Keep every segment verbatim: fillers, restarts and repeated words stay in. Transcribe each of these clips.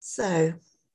So,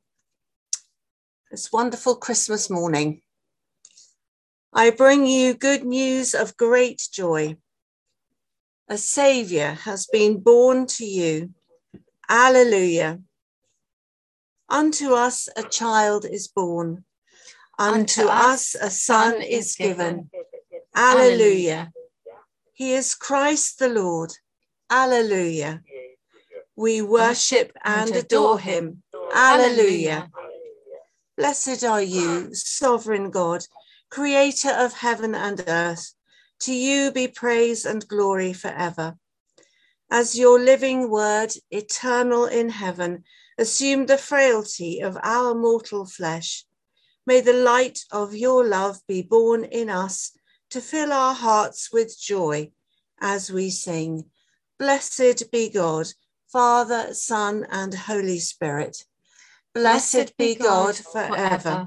this wonderful Christmas morning, I bring you good news of great joy. A Saviour has been born to you. Alleluia. Unto us a child is born. Unto us a son is given. Alleluia. He is Christ the Lord. Alleluia. We worship and adore him. Alleluia. Blessed are you, sovereign God, creator of heaven and earth. To you be praise and glory forever. As your living word, eternal in heaven, assumed the frailty of our mortal flesh, may the light of your love be born in us to fill our hearts with joy as we sing, Blessed be God, Father, Son, and Holy Spirit. Blessed be God forever.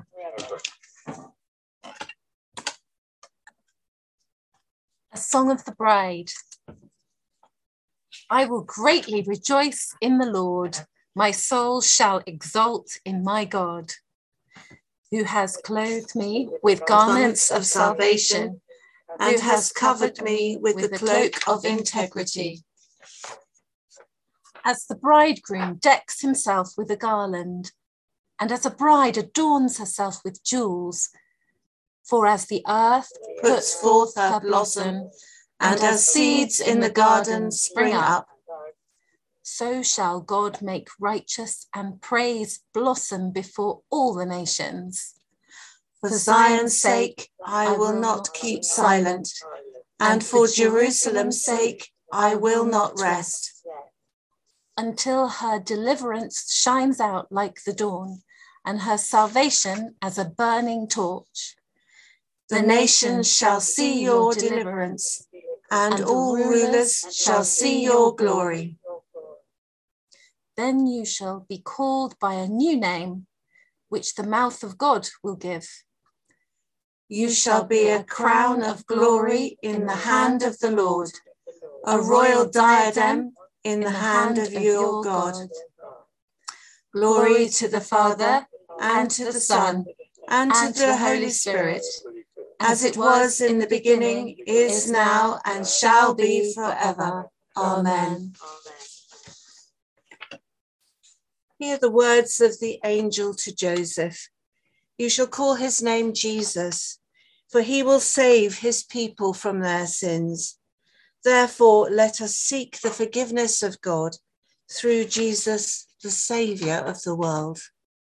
A song of the bride. I will greatly rejoice in the Lord. My soul shall exult in my God, who has clothed me with garments of salvation and has covered me with the cloak of integrity. As the bridegroom decks himself with a garland, and as a bride adorns herself with jewels, for as the earth puts forth her blossom, and as seeds in the garden spring up, so shall God make righteous and praise blossom before all the nations. For Zion's sake, I will not keep silent, and for Jerusalem's sake, I will not rest, until her deliverance shines out like the dawn, and her salvation as a burning torch. The nations shall see your deliverance, and all rulers shall see your glory. Then you shall be called by a new name, which the mouth of God will give. You shall be a crown of glory in the hand of the Lord, a royal diadem in the hand of your God. Glory to the Father, and to the Son, and to the Holy Spirit, as it was in the beginning, is now, and shall be forever. Amen. Hear the words of the angel to Joseph. You shall call his name Jesus, for he will save his people from their sins. Therefore, let us seek the forgiveness of God through Jesus, the Saviour of the world.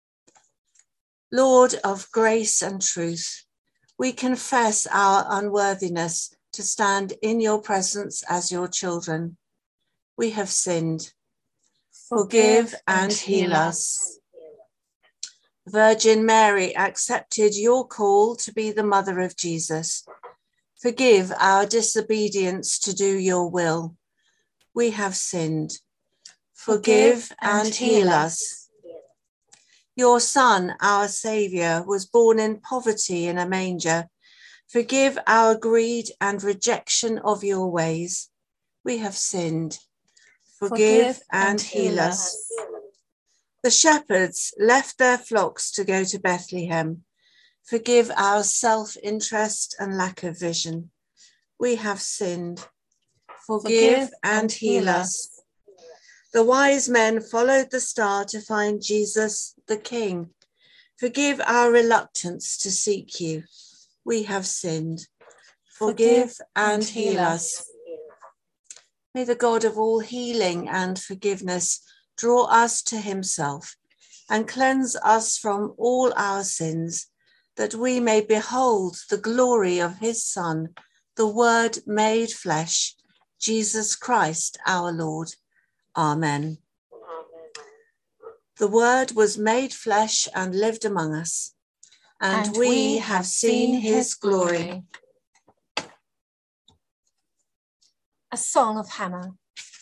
Lord of grace and truth, we confess our unworthiness to stand in your presence as your children. We have sinned. Forgive and heal us. Virgin Mary accepted your call to be the mother of Jesus. Forgive our disobedience to do your will. We have sinned. Forgive and heal us. Your Son, our Saviour, was born in poverty in a manger. Forgive our greed and rejection of your ways. We have sinned. Forgive and heal us. The shepherds left their flocks to go to Bethlehem. Forgive our self-interest and lack of vision. We have sinned. Forgive and heal us. The wise men followed the star to find Jesus, the King. Forgive our reluctance to seek you. We have sinned. Forgive and heal us. May the God of all healing and forgiveness draw us to himself and cleanse us from all our sins, that we may behold the glory of his Son, the Word made flesh, Jesus Christ our Lord. Amen. The Word was made flesh and lived among us, and, and we have seen his glory. A song of Hannah.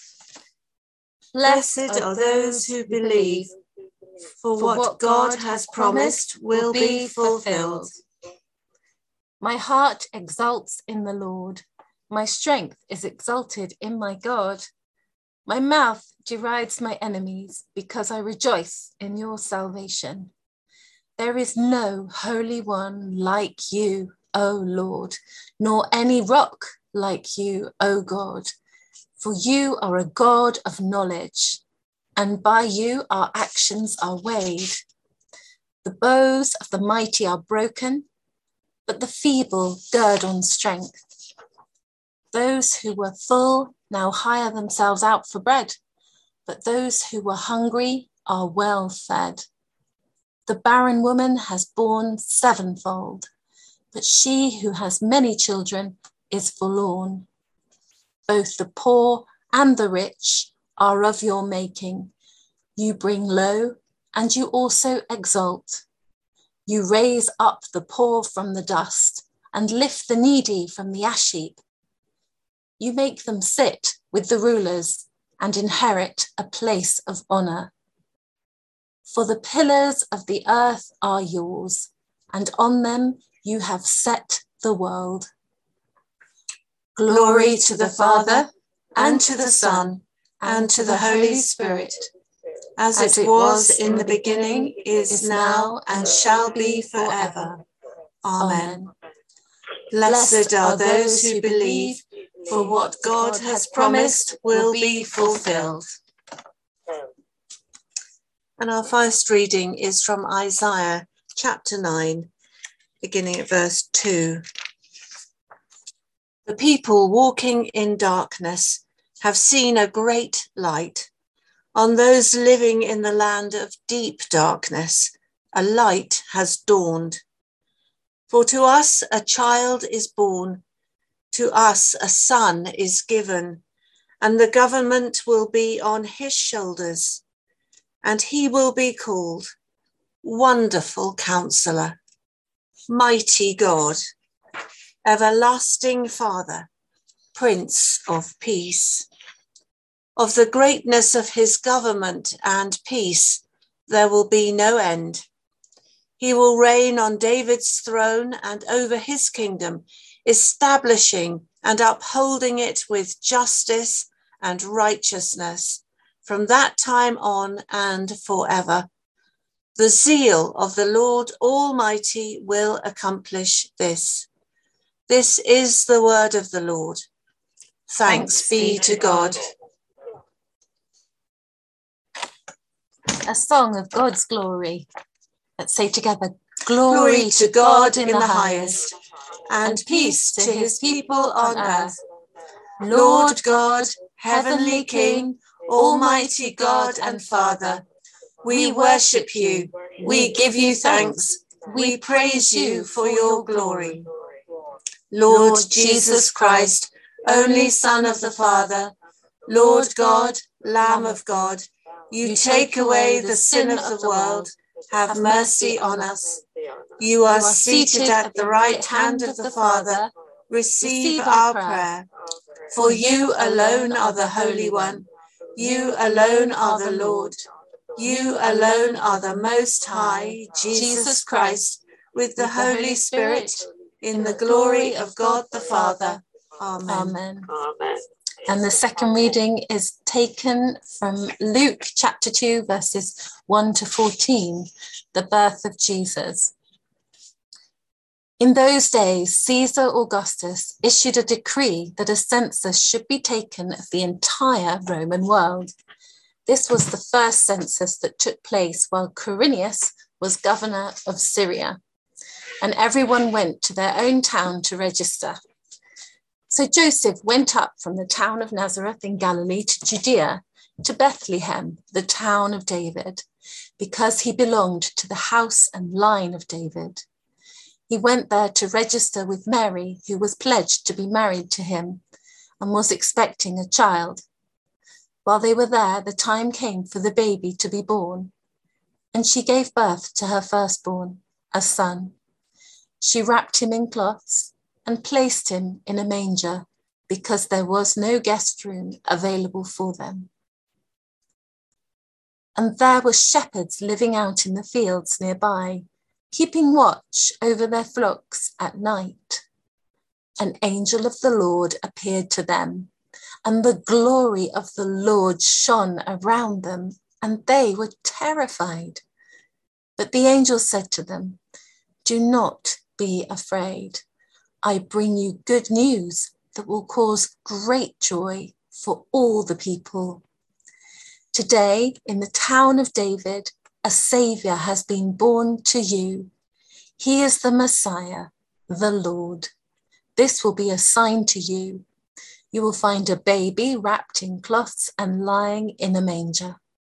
Blessed are those who believe, for what God has promised will be fulfilled. My heart exults in the Lord. My strength is exalted in my God. My mouth derides my enemies because I rejoice in your salvation. There is no Holy One like you, O Lord, nor any rock like you, O God. For you are a God of knowledge, and by you our actions are weighed. The bows of the mighty are broken, but the feeble gird on strength. Those who were full now hire themselves out for bread, but those who were hungry are well fed. The barren woman has borne sevenfold, but she who has many children is forlorn. Both the poor and the rich are of your making. You bring low, and you also exalt. You raise up the poor from the dust and lift the needy from the ash heap. You make them sit with the rulers and inherit a place of honor. For the pillars of the earth are yours, and on them you have set the world. Glory to the Father, and to the Son, and to the Holy Spirit, as, as it was in the beginning, is now, and shall be forever. Amen. Blessed are those who believe, for what God has promised will be fulfilled. And our first reading is from Isaiah chapter nine, beginning at verse two. The people walking in darkness have seen a great light. On those living in the land of deep darkness, a light has dawned. For to us a child is born, to us a son is given, and the government will be on his shoulders, and he will be called Wonderful Counselor, Mighty God, Everlasting Father, Prince of Peace. Of the greatness of his government and peace, there will be no end. He will reign on David's throne and over his kingdom, establishing and upholding it with justice and righteousness from that time on and forever. The zeal of the Lord Almighty will accomplish this. This is the word of the Lord. Thanks be to God. A song of God's glory. Let's say together, glory, glory to God in the highest, and peace to his people on earth. Lord God, heavenly King, Almighty God and Father, we worship you, we give you thanks, we praise you for your glory. Lord Jesus Christ, only Son of the Father, Lord God, Lamb of God, you take away the sin of the world, have mercy on us. You are seated at the right hand of the Father, receive our prayer. For you alone are the Holy One, you alone are the Lord, you alone are the Most High, Jesus Christ, with the Holy Spirit, in the glory of God the Father. Amen. Amen. Amen. And the second reading is taken from Luke chapter two, verses one to fourteen, the birth of Jesus. In those days, Caesar Augustus issued a decree that a census should be taken of the entire Roman world. This was the first census that took place while Quirinius was governor of Syria, and everyone went to their own town to register. So Joseph went up from the town of Nazareth in Galilee to Judea, to Bethlehem, the town of David, because he belonged to the house and line of David. He went there to register with Mary, who was pledged to be married to him and was expecting a child. While they were there, the time came for the baby to be born, and she gave birth to her firstborn, a son. She wrapped him in cloths and placed him in a manger because there was no guest room available for them. And there were shepherds living out in the fields nearby, keeping watch over their flocks at night. An angel of the Lord appeared to them, and the glory of the Lord shone around them, and they were terrified. But the angel said to them, "Do not be afraid. I bring you good news that will cause great joy for all the people. Today, in the town of David, a Saviour has been born to you. He is the Messiah, the Lord. This will be a sign to you. You will find a baby wrapped in cloths and lying in a manger."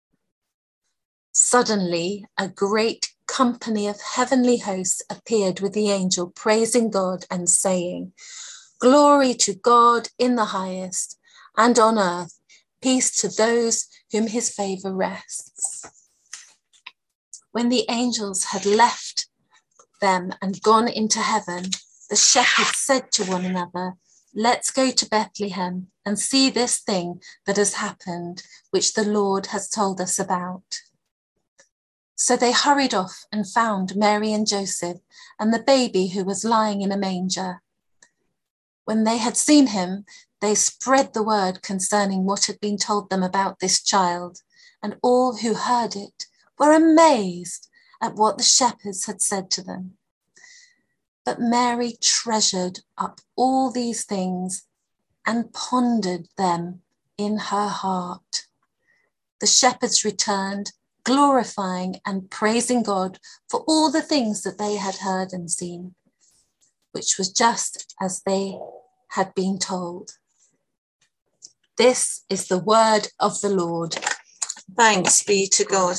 Suddenly, a great company of heavenly hosts appeared with the angel, praising God and saying, "Glory to God in the highest, and on earth, peace to those whom his favour rests." When the angels had left them and gone into heaven, the shepherds said to one another, "Let's go to Bethlehem and see this thing that has happened, which the Lord has told us about." So they hurried off and found Mary and Joseph and the baby who was lying in a manger. When they had seen him, they spread the word concerning what had been told them about this child, and all who heard it were amazed at what the shepherds had said to them. But Mary treasured up all these things and pondered them in her heart. The shepherds returned, glorifying and praising God for all the things that they had heard and seen, which was just as they had been told. This is the word of the Lord. Thanks be to God.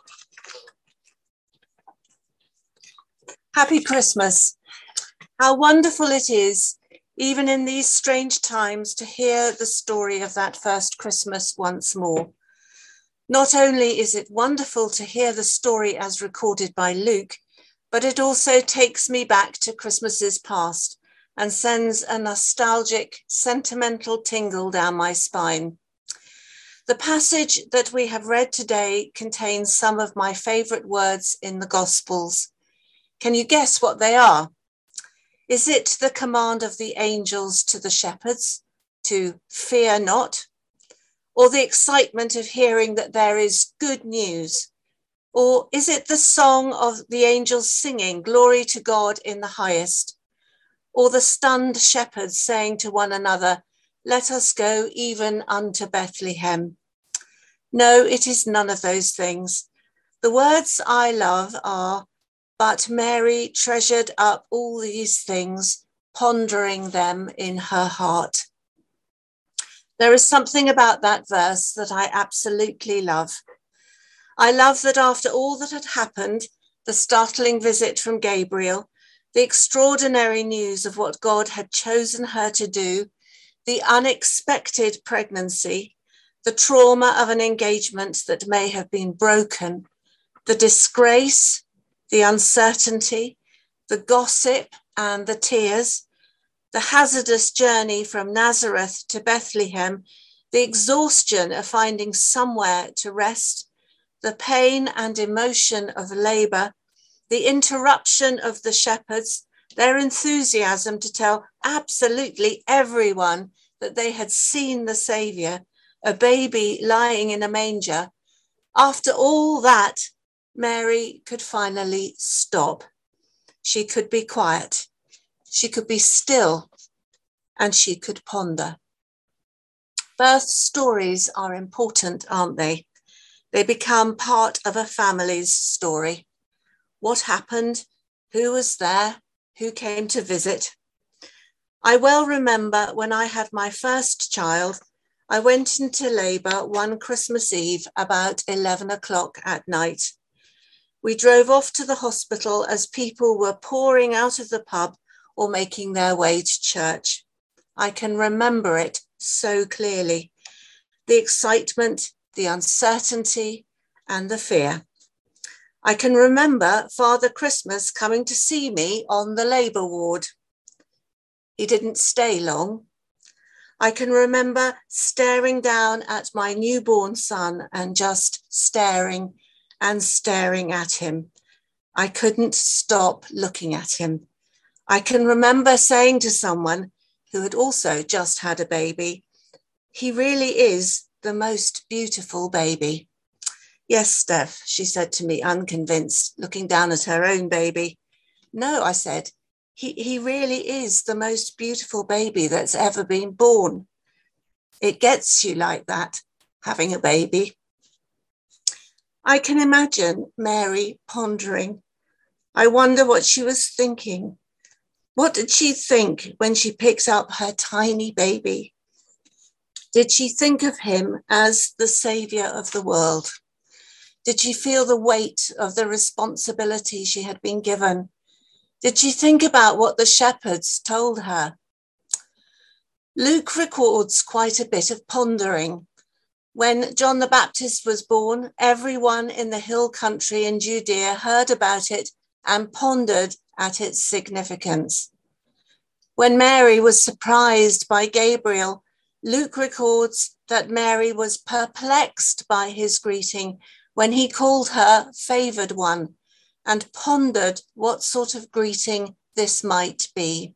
Happy Christmas. How wonderful it is, even in these strange times, to hear the story of that first Christmas once more. Not only is it wonderful to hear the story as recorded by Luke, but it also takes me back to Christmases past and sends a nostalgic, sentimental tingle down my spine. The passage that we have read today contains some of my favourite words in the Gospels. Can you guess what they are? Is it the command of the angels to the shepherds to fear not? Or the excitement of hearing that there is good news? Or is it the song of the angels singing, "Glory to God in the highest"? Or the stunned shepherds saying to one another, "Let us go even unto Bethlehem"? No, it is none of those things. The words I love are, "But Mary treasured up all these things, pondering them in her heart." There is something about that verse that I absolutely love. I love that after all that had happened, the startling visit from Gabriel, the extraordinary news of what God had chosen her to do, the unexpected pregnancy, the trauma of an engagement that may have been broken, the disgrace, the uncertainty, the gossip and the tears, the hazardous journey from Nazareth to Bethlehem, the exhaustion of finding somewhere to rest, the pain and emotion of labour, the interruption of the shepherds, their enthusiasm to tell absolutely everyone that they had seen the Saviour, a baby lying in a manger. After all that, Mary could finally stop. She could be quiet. She could be still, and she could ponder. Birth stories are important, aren't they? They become part of a family's story. What happened? Who was there? Who came to visit? I well remember when I had my first child, I went into labour one Christmas Eve about eleven o'clock at night. We drove off to the hospital as people were pouring out of the pub or making their way to church. I can remember it so clearly. The excitement, the uncertainty, and the fear. I can remember Father Christmas coming to see me on the labour ward. He didn't stay long. I can remember staring down at my newborn son and just staring and staring at him. I couldn't stop looking at him. I can remember saying to someone who had also just had a baby, he really is the most beautiful baby. Yes, Steph, she said to me, unconvinced, looking down at her own baby. No, I said, he, he really is the most beautiful baby that's ever been born. It gets you like that, having a baby. I can imagine Mary pondering. I wonder what she was thinking. What did she think when she picks up her tiny baby? Did she think of him as the saviour of the world? Did she feel the weight of the responsibility she had been given? Did she think about what the shepherds told her? Luke records quite a bit of pondering. When John the Baptist was born, everyone in the hill country in Judea heard about it and pondered at its significance. When Mary was surprised by Gabriel, Luke records that Mary was perplexed by his greeting when he called her favoured one and pondered what sort of greeting this might be.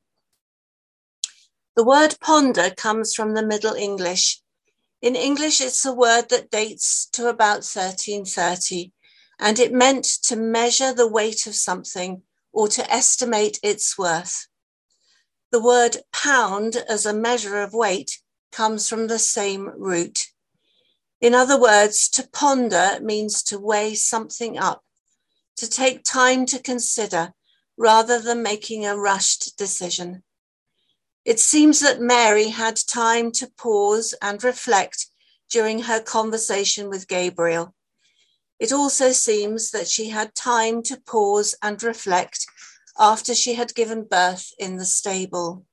The word ponder comes from the Middle English. In English, it's a word that dates to about thirteen thirty, and it meant to measure the weight of something or to estimate its worth. The word pound as a measure of weight comes from the same root. In other words, to ponder means to weigh something up, to take time to consider rather than making a rushed decision. It seems that Mary had time to pause and reflect during her conversation with Gabriel. It also seems that she had time to pause and reflect after she had given birth in the stable.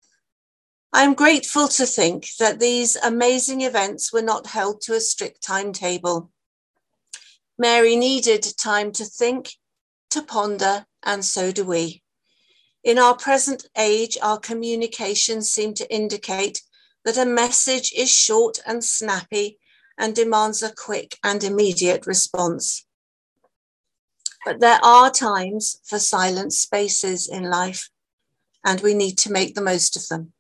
I am grateful to think that these amazing events were not held to a strict timetable. Mary needed time to think, to ponder, and so do we. In our present age, our communications seem to indicate that a message is short and snappy and demands a quick and immediate response. But there are times for silent spaces in life, and we need to make the most of them.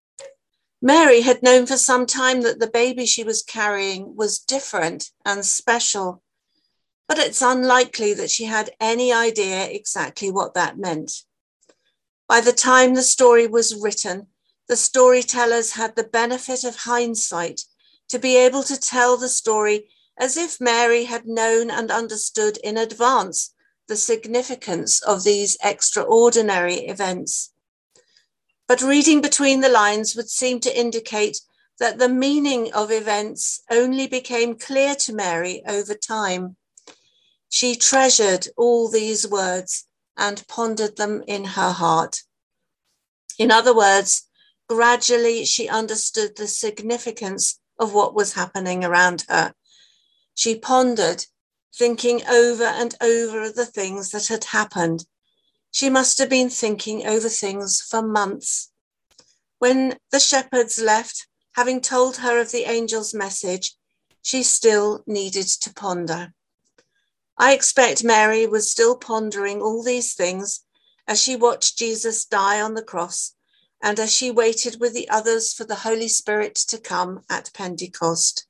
Mary had known for some time that the baby she was carrying was different and special, but it's unlikely that she had any idea exactly what that meant. By the time the story was written, the storytellers had the benefit of hindsight to be able to tell the story as if Mary had known and understood in advance the significance of these extraordinary events. But reading between the lines would seem to indicate that the meaning of events only became clear to Mary over time. She treasured all these words and pondered them in her heart. In other words, gradually she understood the significance of what was happening around her. She pondered, thinking over and over the things that had happened. She must have been thinking over things for months. When the shepherds left, having told her of the angel's message, she still needed to ponder. I expect Mary was still pondering all these things as she watched Jesus die on the cross and as she waited with the others for the Holy Spirit to come at Pentecost.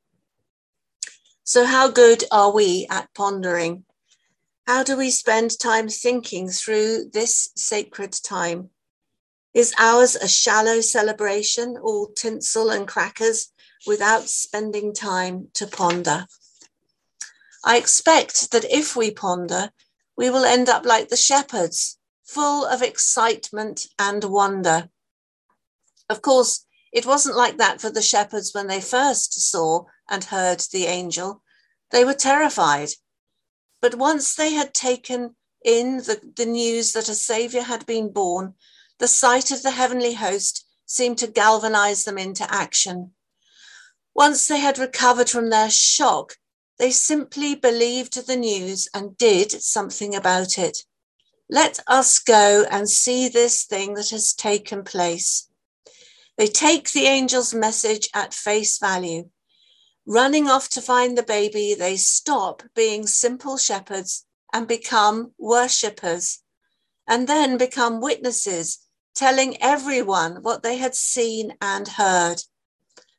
So how good are we at pondering? How do we spend time thinking through this sacred time? Is ours a shallow celebration, all tinsel and crackers, without spending time to ponder? I expect that if we ponder, we will end up like the shepherds, full of excitement and wonder. Of course, it wasn't like that for the shepherds when they first saw and heard the angel. They were terrified. But once they had taken in the, the news that a saviour had been born, the sight of the heavenly host seemed to galvanize them into action. Once they had recovered from their shock, they simply believed the news and did something about it. Let us go and see this thing that has taken place. They take the angel's message at face value. Running off to find the baby, they stop being simple shepherds and become worshippers, and then become witnesses, telling everyone what they had seen and heard.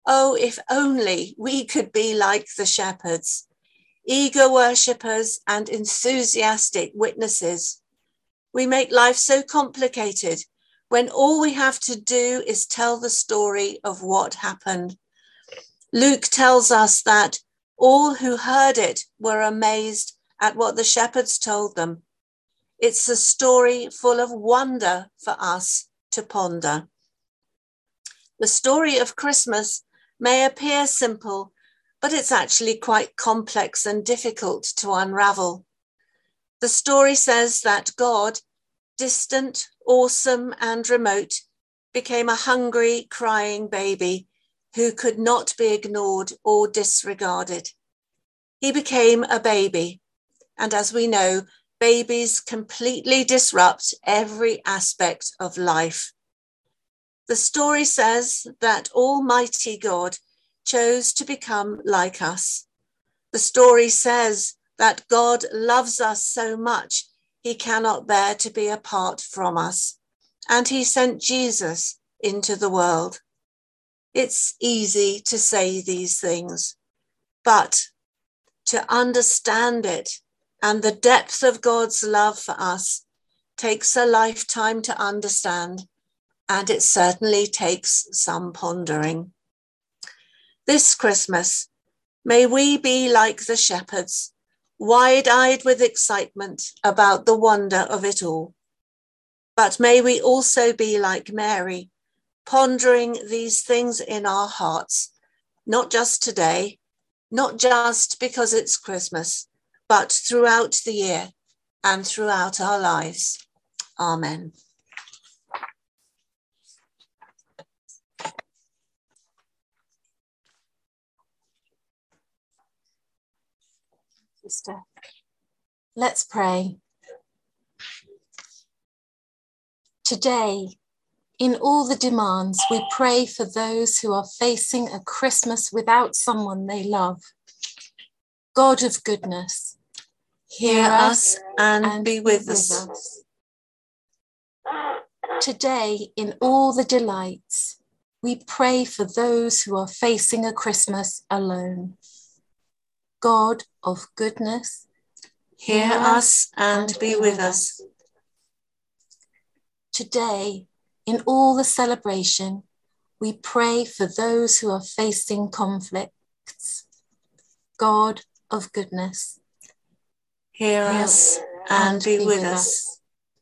Oh, if only we could be like the shepherds, eager worshippers and enthusiastic witnesses. We make life so complicated when all we have to do is tell the story of what happened. Luke tells us that all who heard it were amazed at what the shepherds told them. It's a story full of wonder for us to ponder. The story of Christmas may appear simple, but it's actually quite complex and difficult to unravel. The story says that God, distant, awesome, and remote, became a hungry, crying baby who could not be ignored or disregarded. He became a baby, and as we know, babies completely disrupt every aspect of life. The story says that Almighty God chose to become like us. The story says that God loves us so much he cannot bear to be apart from us, and he sent Jesus into the world. It's easy to say these things, but to understand it and the depth of God's love for us takes a lifetime to understand, and it certainly takes some pondering. This Christmas, may we be like the shepherds, wide-eyed with excitement about the wonder of it all. But may we also be like Mary, pondering these things in our hearts, not just today, not just because it's Christmas, but throughout the year and throughout our lives. Amen. Sister, let's pray. Today, in all the demands, we pray for those who are facing a Christmas without someone they love. God of goodness, hear us and, and be with, with us. us. Today, in all the delights, we pray for those who are facing a Christmas alone. God of goodness, hear us and, and be with us. Today, in all the celebration, we pray for those who are facing conflicts. God of goodness, hear us and be with us.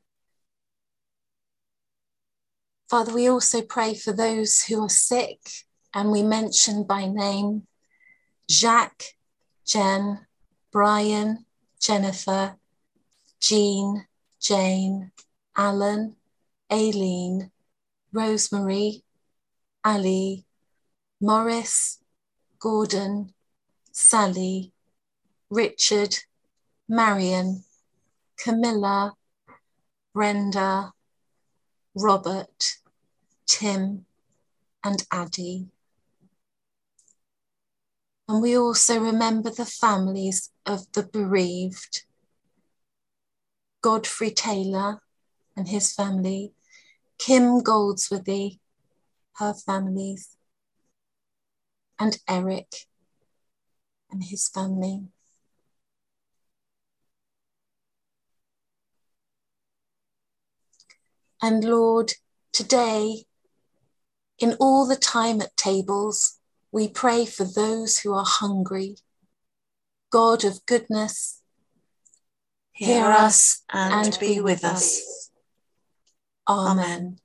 Father, we also pray for those who are sick, and we mention by name Jacques, Jen, Brian, Jennifer, Jean, Jane, Alan, Aileen, Rosemary, Ali, Morris, Gordon, Sally, Richard, Marion, Camilla, Brenda, Robert, Tim, and Addie. And we also remember the families of the bereaved. Godfrey Taylor and his family, Kim Goldsworthy, her families, and Eric and his family. And Lord, today, in all the time at tables, we pray for those who are hungry. God of goodness, hear us and, and be with us. us. Amen.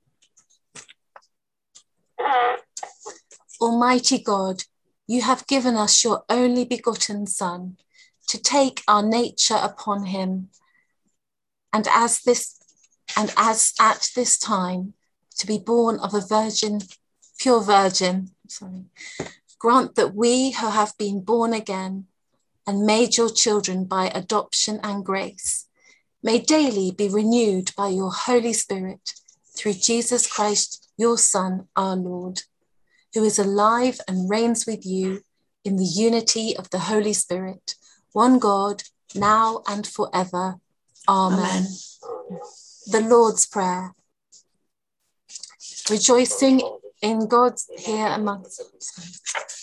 Amen. Almighty God, you have given us your only begotten Son to take our nature upon him, and as this and as at this time to be born of a virgin, pure virgin, sorry, grant that we who have been born again and made your children by adoption and grace may daily be renewed by your Holy Spirit through Jesus Christ, your Son, our Lord, who is alive and reigns with you in the unity of the Holy Spirit, one God, now and forever. Amen. Amen. The Lord's Prayer. Rejoicing in God's here amongst us.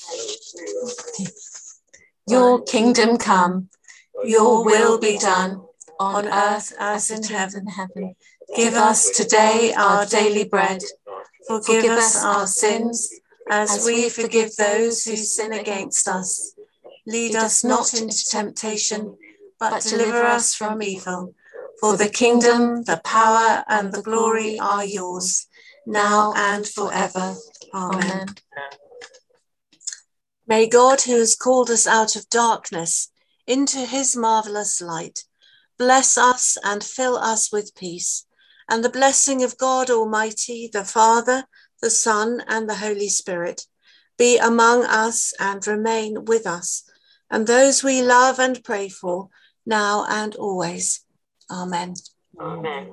Your kingdom come, your will be done, on earth as it is in heaven. Give us today our daily bread. Forgive us our sins, as we forgive those who sin against us. Lead us not into temptation, but deliver us from evil. For the kingdom, the power, and the glory are yours, now and forever. Amen. May God, who has called us out of darkness into his marvellous light, bless us and fill us with peace, and the blessing of God Almighty, the Father, the Son, and the Holy Spirit, be among us and remain with us, and those we love and pray for, now and always. Amen. Amen.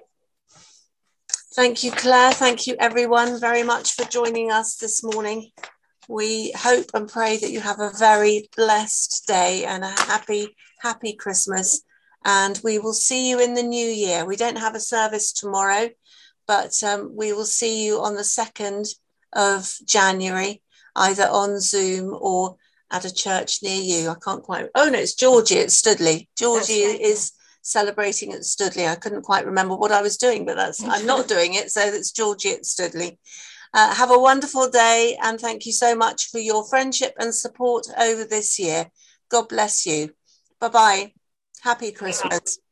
Thank you, Claire. Thank you, everyone, very much for joining us this morning. We hope and pray that you have a very blessed day and a happy, happy Christmas. And we will see you in the new year. We don't have a service tomorrow, but um, we will see you on the second of January, either on Zoom or at a church near you. I can't quite, oh no, it's Georgie at Studley. Georgie right. is celebrating at Studley. I couldn't quite remember what I was doing, but that's I'm not doing it. So that's Georgie at Studley. Uh, have a wonderful day, and thank you so much for your friendship and support over this year. God bless you. Bye-bye. Happy Christmas.